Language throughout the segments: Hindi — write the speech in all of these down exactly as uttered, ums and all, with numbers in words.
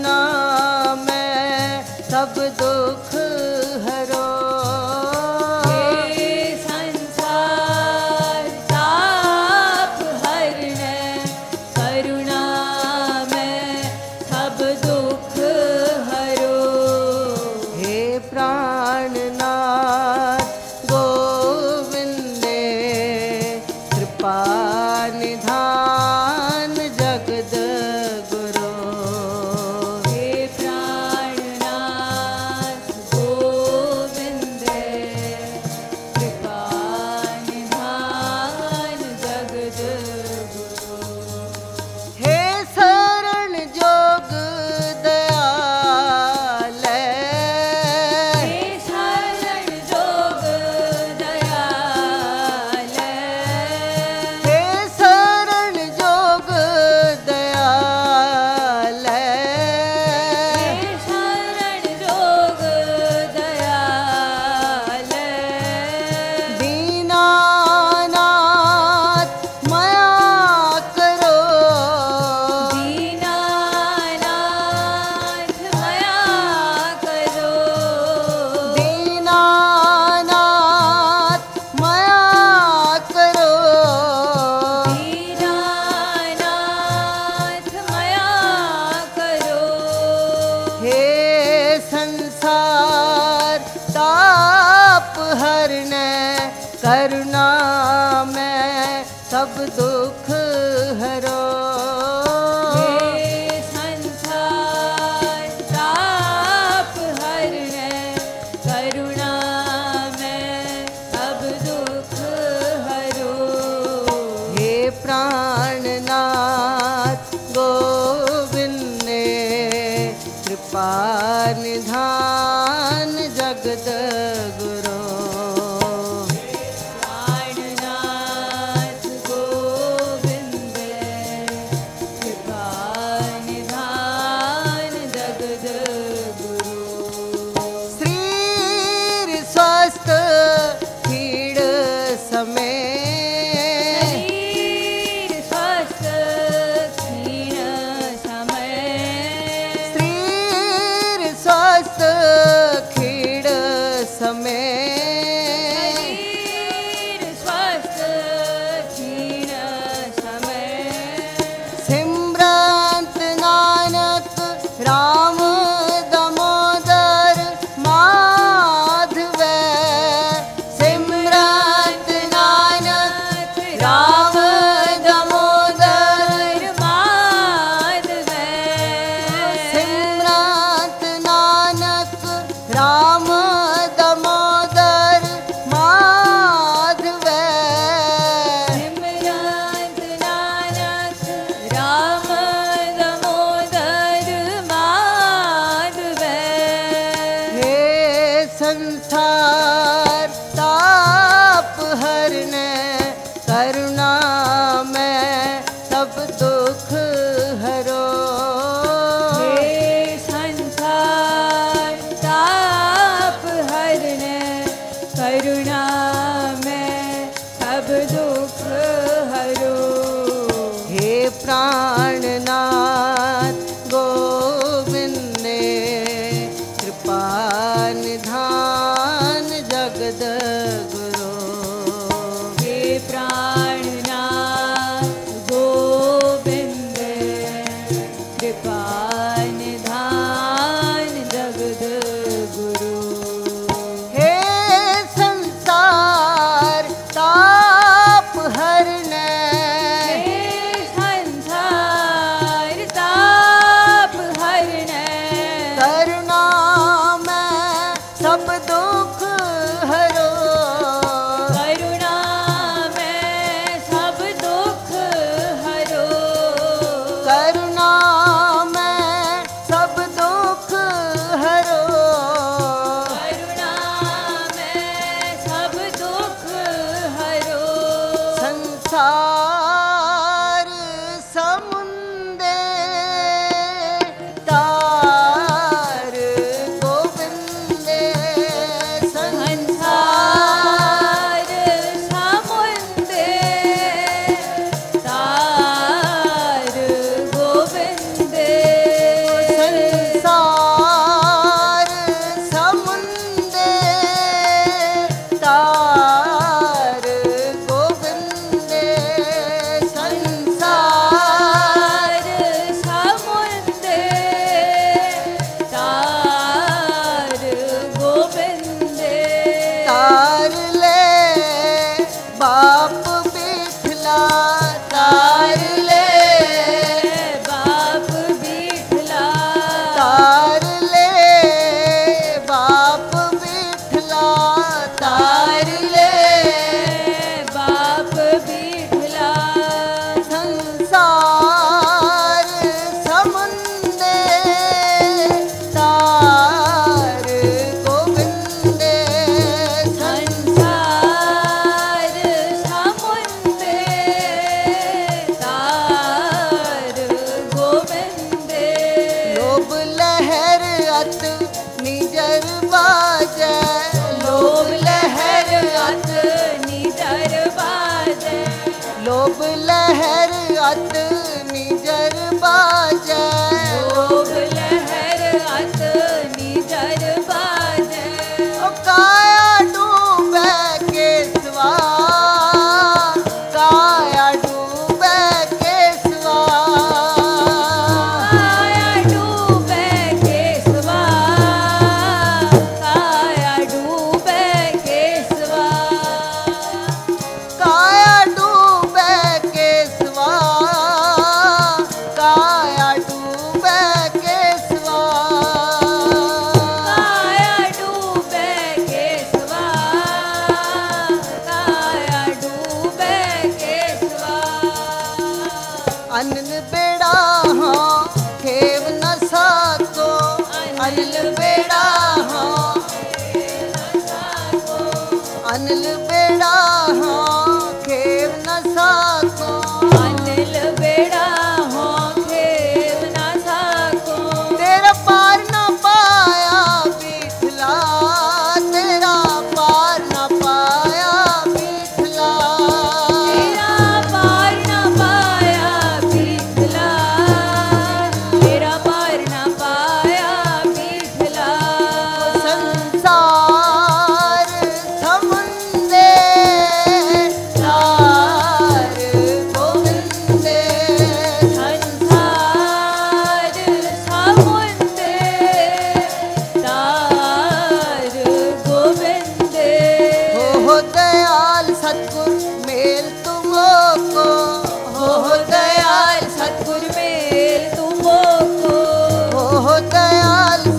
करुणा में सब दुख हरो। हे संसार ताप हरने, करुणा में सब दुख हरो। हे प्राणनाथ गोविंदे कृपा निधान जगद गुरु। हे प्राणनाथ गोविंदे कृपा निधान जगद गुरु। हे शरण जोग दयाल, हे शरण जोग दयाल, हे शरण जोग दयाल, हे शरण जोग दयाल। दीनानाथ माया करो, दीनानाथ माया करो, दीनानाथ माया करो। दीनानाथ माया करो। हे संसार ताप हरने, करुणा में सब दुख हरो। हे संसार ताप हरने, करुणा में सब दुख हरो। हे प्राणनाथ गोविंदे कृपा निधान जगद गुरु। प्राणनाथ गोविंदे कृपा निधान जगद गुरु। श्रीर स्वस्थ खीड़ समय, शरीर स्वस्थ क्षीण समय, श्रीर स्वस्थ खीड़ समय। शरीर स्वस्थ क्षीण समय। सिमरंत नानक राम दामोदर माधव, सिमरंत नानक राम दामोदर, माधव, सिमरंत नानक राम दामोदर माधव। सिमरंत नानक राम दामोदर माधव। हे संसार ताप हरने, करुणा में सब दुख हरो। हे संसार ताप हरने, करुणा में सब दुख हरो। हे प्राणनाथ गोविंदे कृपा निधान जगद गुरु। हे प्राणनाथ गोविंदे कृपा निधान जगद गुरु। हे संसार ताप हरने, हे संसार ताप हरने, करुणा में सब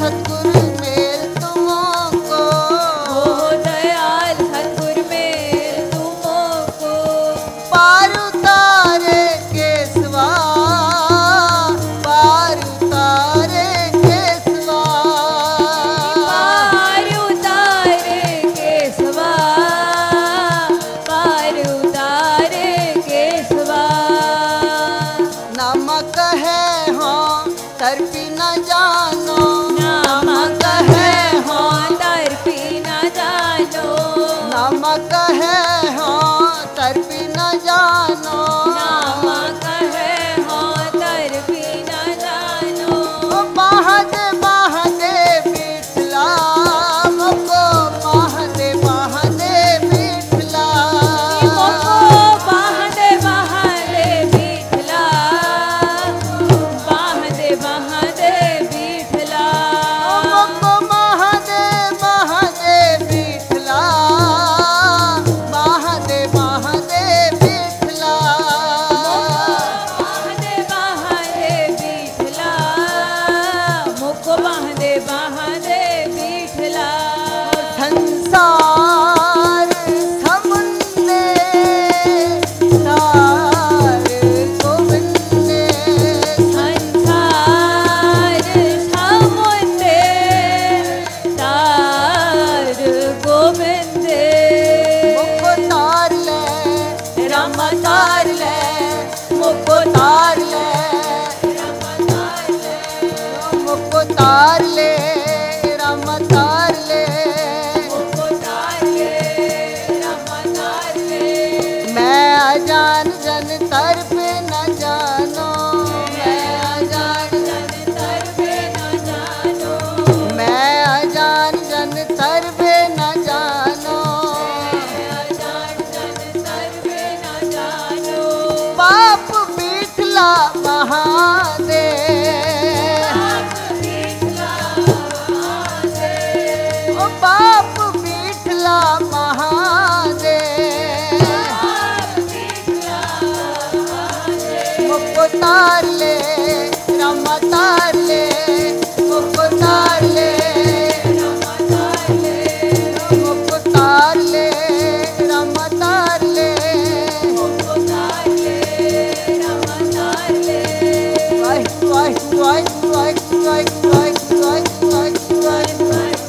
सतगुरु मेल तुमको, हो दयाल सतगुर मेल तुमको, पार उतारे केसवा, पार उतारे केसवा, पार उतारे केसवा, पार उतारे केसवा, नमक है हो तर्पी न जानो, नमक है हो तर्पी न जानो, नमक है हो तर्पी न जानो, नमक है हो तर्पी न जानो, महादे महादे बिठला मुको, महादे महादे बिठला, मोको बाहदे बाहदे बिठला, बाहदे बाहदे बिठला, मुको महादे महादे बिठला, महादे महादे बिठला, बाहदे बाहदे बिठला, मोको बाहदे बाहदे बिठला, संसार समुंदे तार गोविंदे, संसार समुंदे तार गोविंदे, मुको तार ले राम तार ले, मुको तार ले राम तार ले, मुको तार ले राम तार ले, मोको तार ले राम तार ले, मैं अजान जन तर पे न जानो, मैं अजान जन तर पे न जानो, मैं अजान जन तर पे न जानो, अजान जन तर पे न जानो, पाप बिठला महादे, ओ पाप बिठला महादे, मुको तार ले राम तार ले, मुको तार ले मुको तार ले राम तार ले, वाहि वाहि वाहि वाहि वाहि वाहि वाहि वाहि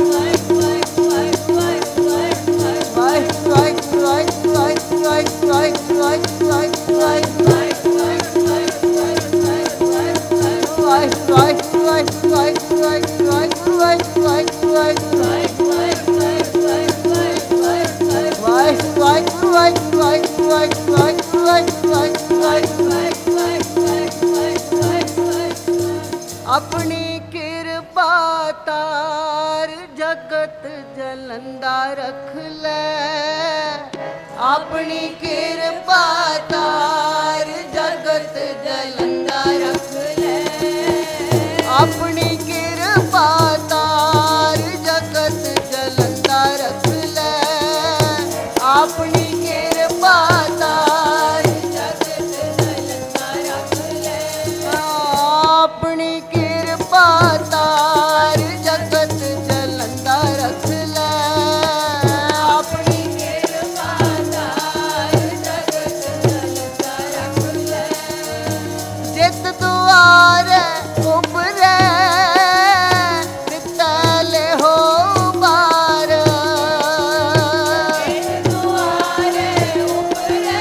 अपनी कृपा तार जगत जलंदा रख ले, अपनी कृपा तार जगत जलंदा रख ले, अपनी कृपा तार जगत जलंदा रख ले, अपनी कृपा तार जगत जलंदा रख ले, अपनी कृपा तार जगत जलंदा रख ले, अपनी कृपा तार जगत जलंदा रख ले, जित दुआरे उबरे नितले हो बार, दुआरे उपरे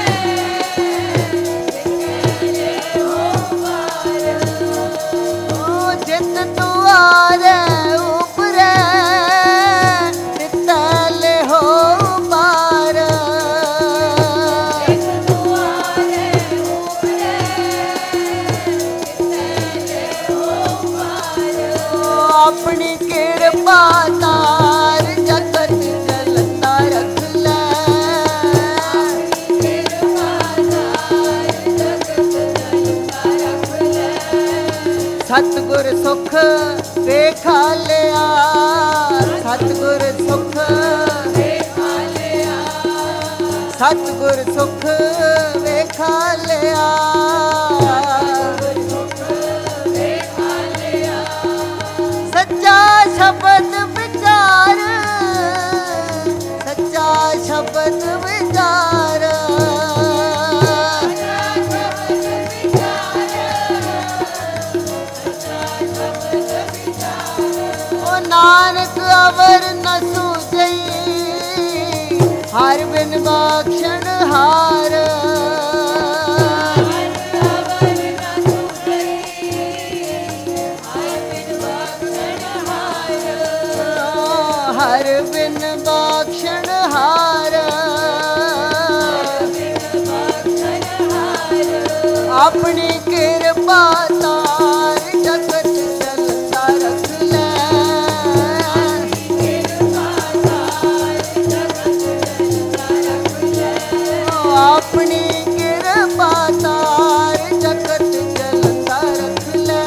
निकले हो पार, ओ जित दुआरे उबरे नितले हो बार, दुआरे उपरे निकले हो पार, अपनी कृपा तार जगत जलंदा रख ले, सतगुर सुख ਵੇਖਾ ਲਿਆ, ਸਤਿਗੁਰ ਸੁਖ ਵੇਖਾ ਲਿਆ, ਸਤਿਗੁਰ ਸੁਖ ਵੇਖਾ ਲਿਆ, ਸੁਖ ਵੇਖਾ ਲਿਆ, ਸੱਚਾ ओ नानक अवर न सूझई हर बिन बख्शण हार हर बिन बख्शण हार अपनी कृपा तार जगत चलता रख ले अपनी कृपा तार जगत चलता रख ले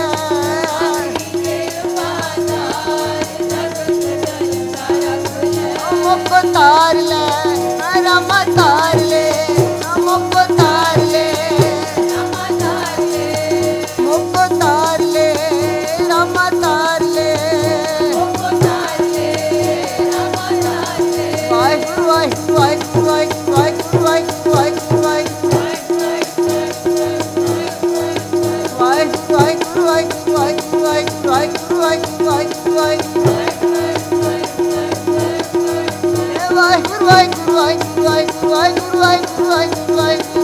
मुख तार ले राम तार ले मुख तार ले मुख तार ले राम तार ले वाहिगुरु वाहिगुरु वाहिगुरु वाहिगुरु वाहिगुरु वाहिगुरु वाहिगुरु वाहिगुरु वाहिगुरु वाहिगुरु वाहिगुरु वाहिगुरु वाहिगुरु वाहिगुरु वाहिगुरु वाहिगुरु वाहिगुरु वाहिगुरु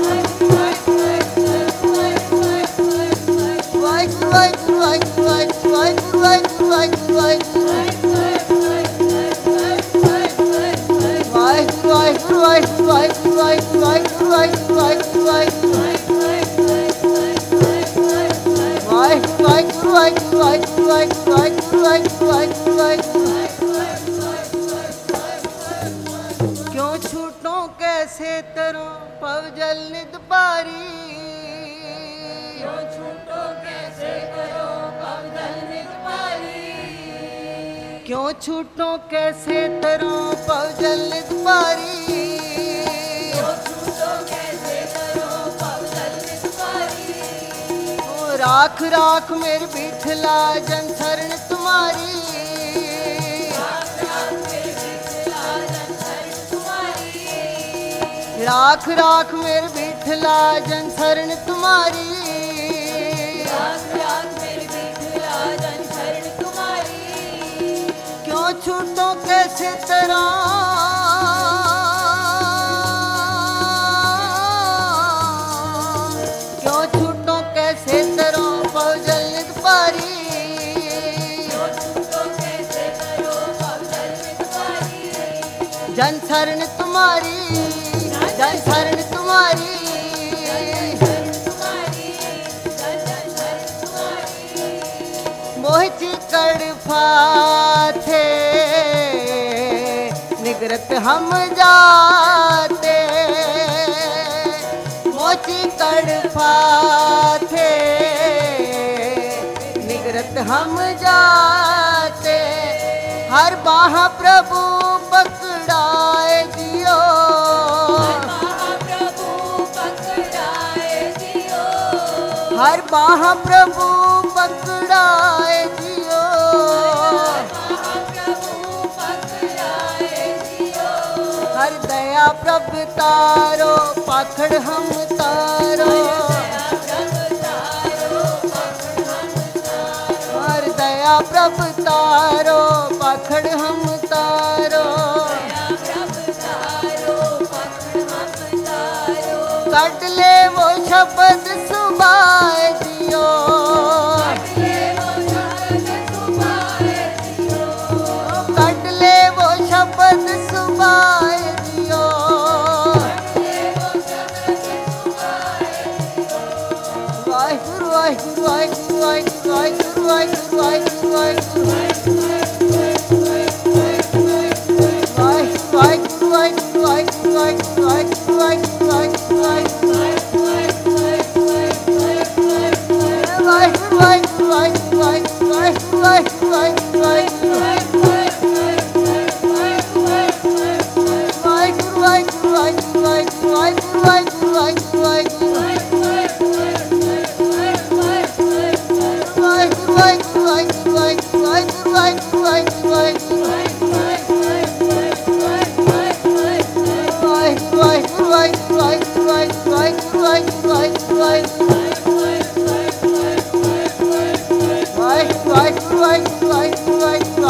क्यों छूटों कैसे तरों पव जल नित पारी क्यों छूटो कैसे करो पवदल नित पारी क्यों छूटों कैसे तरों पव जल नित पारी क्यों छूटो कैसे करो पवदल नित पारी ओ राख राख मेरे बिठला जन शरण तुम्हारी राख राख मेरे बिठला जन शरण तुम्हारी क्यों छूटो कैसे तरह क्यों छूटो कैसे तरह पव जल नित पारी जन शरण तुम्हारी जन शरण तुम्हारी मोह चिकड़ फाथे निगरत हम जाते मोह चिकड़ फाथे निगरत हम जाते हर बाह प्रभु पकड़ाए दियो हर बाह प्रभु पकड़ाए दियो हर दया प्रभु तारो पाखड़ हम तारो हर दया प्रभु तारो पाखड़ हम तारो कट ले वो शब्द सुबाए दियो कट ले वो शब्द सुबाए दियो Waheguru Waheguru Waheguru Waheguru Waheguru Waheguru Waheguru Why, why, why, why, why, why,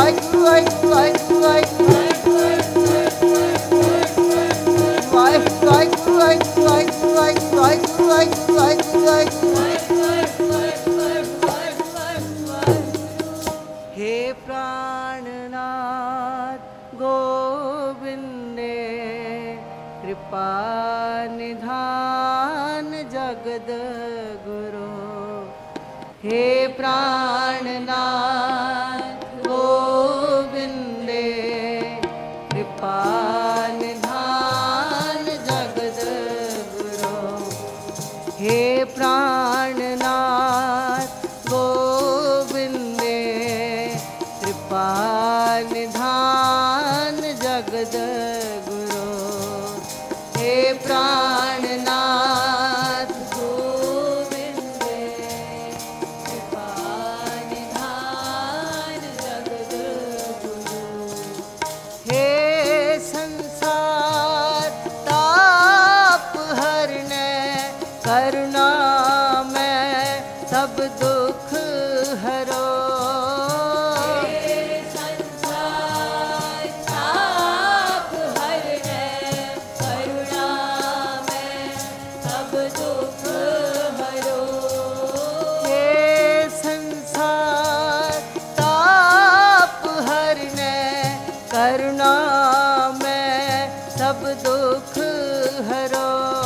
प्राणनाथ गोविंदे कृपा निधान जगद गुरु। हे प्राणनाथ गोविंदे कृपा निधान जगद गुरु। हे प्राणनाथ गोविंदे कृपा निधान जगद गुरु। हे प्राणनाथ गोविंदे कृपा निधान जगद गुरु। हे संसार ताप हरने करुणा में सब दुख हरो। हे संसार ताप हरने करुणा में सब दुख हरो। हे संसार ताप हरने करुणा में सब दुख हरो।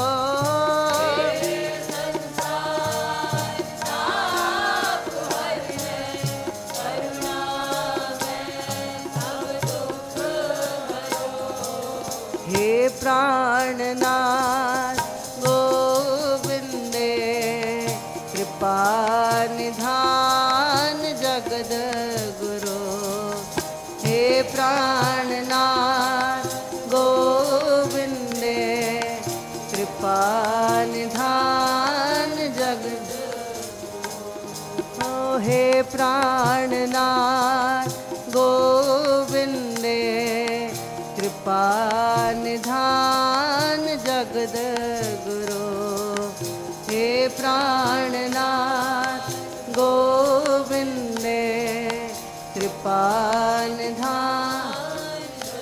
हे प्राणनाथ गोविंदे कृपा निधान जगद गुरु। हे प्राणनाथ गोविंदे कृपा निधान जगद। ओ हे प्राणनाथ गोविंदे कृपा निधान जगद गुरु। हे प्राणनाथ गोविंदे कृपा निधान।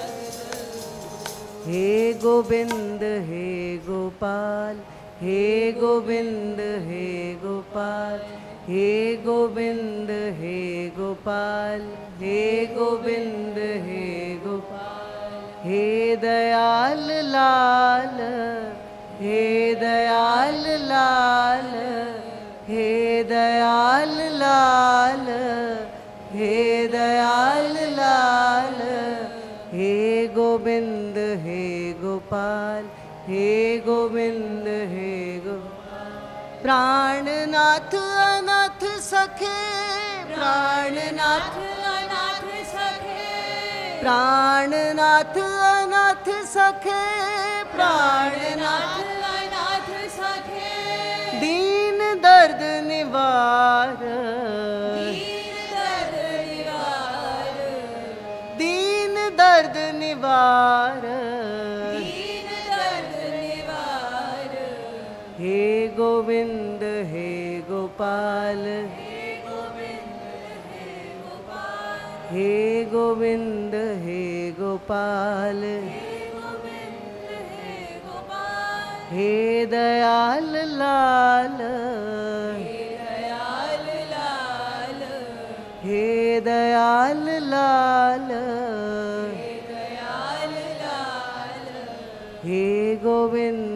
हे गोविंद हे गोपाल हे गोविंद हे गोपाल हे गोविंद हे गोपाल हे गोविंद हे गोपाल। हे दयाल लाल हे दयाल लाल हे दयाल लाल हे दयाल लाल। हे गोविंद हे गोपाल हे गोविंद हे गोपाल। प्राणनाथ अनाथ सखे प्राणनाथ अनाथ सखे प्राणनाथ अनाथ सखे प्राणनाथ अनाथ सखे दीन दर्द निवार दीन दर्द निवार दीन दर्द निवार। दीन दर्द निवार। हे गोविंद हे गोपाल हे गोविंद हे गोपाल हे गोविंद हे गोपाल हे गोविंद हे गोपाल। हे दयाल लाल हे दयाल लाल हे दयाल लाल हे दयाल लाल। हे गोविंद